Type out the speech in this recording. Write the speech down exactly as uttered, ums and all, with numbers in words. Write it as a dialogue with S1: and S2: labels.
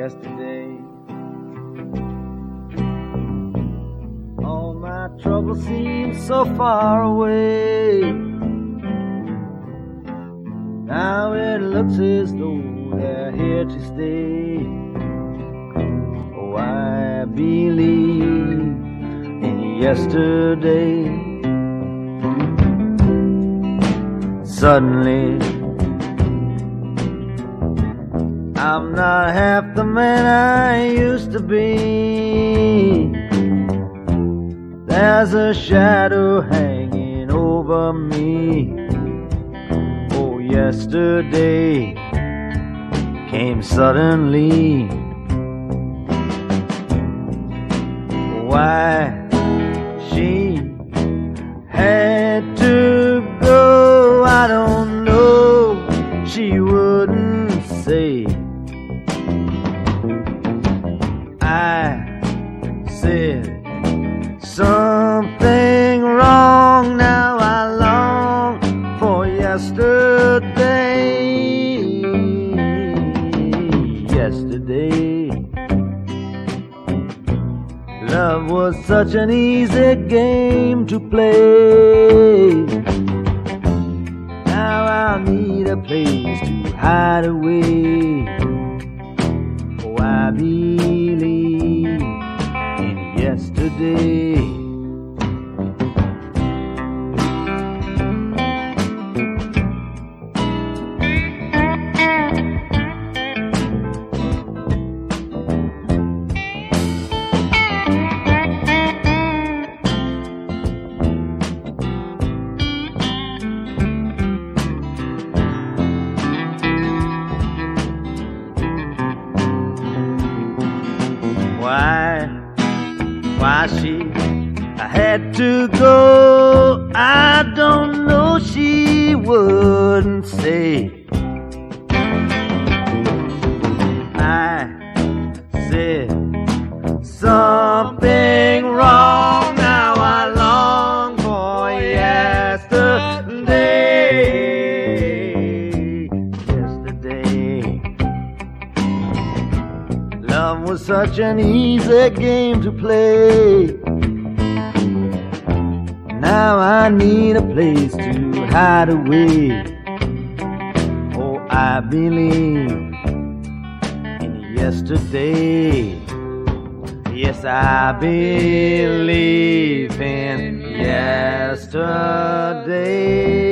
S1: yesterday. All my troubles seem so far away. Now it looks as though they're here to stay. Oh, I believe in yesterday. Suddenly I'm not half the man I used to be. There's a shadow hanging over me. Oh, yesterday came suddenly. Why she had to go, I don't know. She wouldn't say. I said something wrong. Now I long for yesterday. Yesterday, love was such an easy game to play. Now I need a place to hide away. Oh, I believe in yesterday. Why, why she had to go, I don't know, she wouldn't say. I said something wrong, now I long for yesterday. Yesterday, love was such an easy game to play. Now I need a place to hide away. Oh, I believe in yesterday. Yes, I believe in yesterday.